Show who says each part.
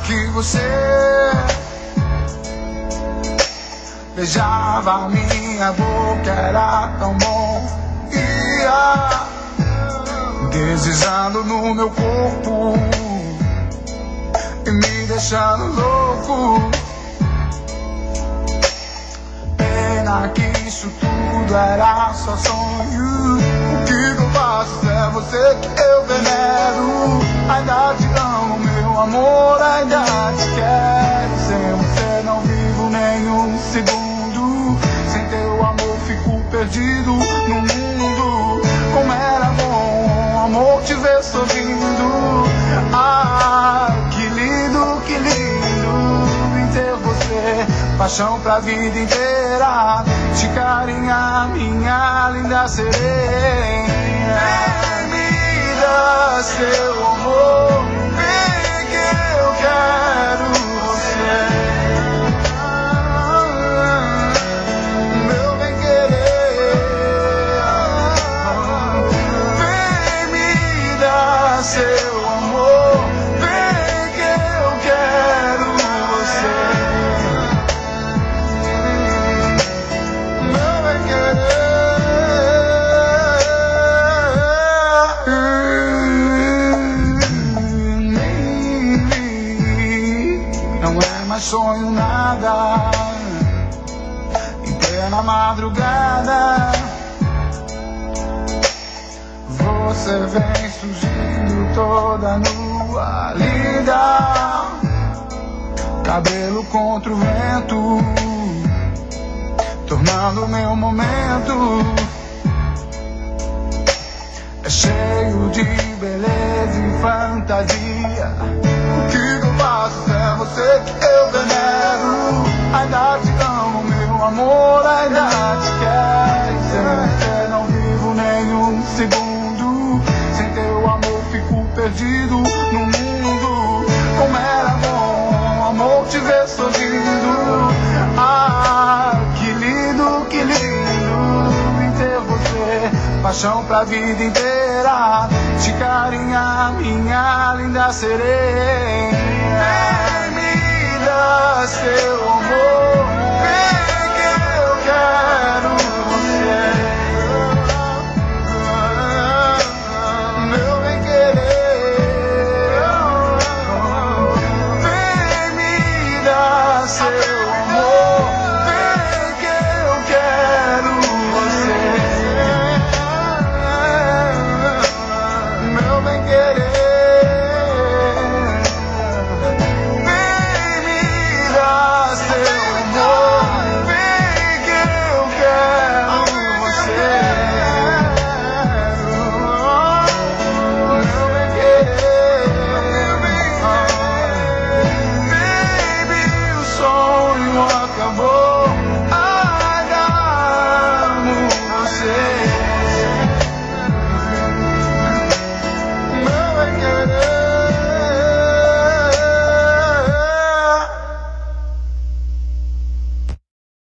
Speaker 1: que você beijava minha boca, era tão bom. Ia deslizando no meu corpo e me deixando louco. Pena que isso tudo era só sonho. O que eu faço é você que eu venero. Ainda te amo, meu amor, ainda te quero. Sem você não vivo nenhum segundo. Sem teu amor fico perdido no mundo. Como era bom, amor, te ver sorrindo. Ah, que lindo em ter você. Paixão pra vida inteira. Te carinhar, minha linda sereia. Me dá seu amor, vem que eu quero você. Meu bem querer, vem me dar seu amor, vem que eu quero você. Meu bem querer. Não é mais sonho nada. Em plena madrugada você vem surgindo toda nua, linda. Cabelo contra o vento, tornando meu momento. É cheio de beleza e fantasia. O que eu faço é você que eu venero. Ainda te amo, meu amor, ainda te quero. Sem você não vivo nenhum segundo. Sem teu amor fico perdido no mundo. Como era bom, amor, te ver sorrindo. Ah, que lindo em ter você. Paixão pra vida inteira. Te carinhar, minha linda sereia. Me dá seu amor.